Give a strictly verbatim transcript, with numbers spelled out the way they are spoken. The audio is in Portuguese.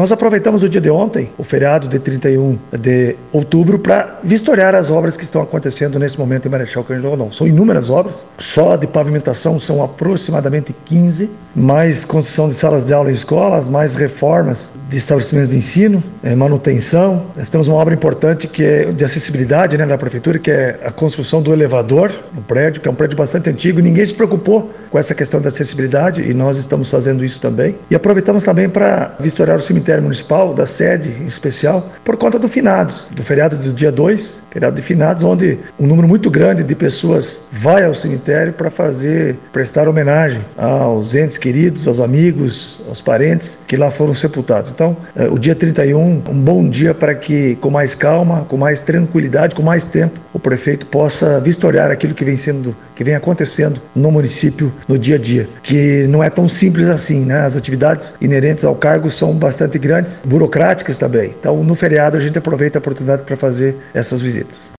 nós aproveitamos o dia de ontem, o feriado de trinta e um de outubro, para vistoriar as obras que estão acontecendo nesse momento em Marechal Cândido Rondon. São inúmeras obras, só de pavimentação são aproximadamente quinze, mais construção de salas de aula em escolas, mais reformas de estabelecimentos de ensino, é, manutenção. Nós temos uma obra importante que é de acessibilidade, né, da prefeitura, que é a construção do elevador no prédio, que é um prédio bastante antigo, e ninguém se preocupou com essa questão da acessibilidade, e nós estamos fazendo isso também. E aproveitamos também para vistoriar o cemitério municipal, da sede em especial, por conta do finados, do feriado do dia dois, feriado de finados, onde um número muito grande de pessoas vai ao cemitério para fazer, prestar homenagem aos entes queridos, aos amigos, aos parentes que lá foram sepultados. Então, o dia trinta e um, um bom dia para que, com mais calma, com mais tranquilidade, com mais tempo, o prefeito possa vistoriar aquilo que vem sendo, que vem acontecendo no município no dia a dia, que não é tão simples assim, né? As atividades inerentes ao cargo são bastante grandes, burocráticas também. Então, no feriado, a gente aproveita a oportunidade para fazer essas visitas.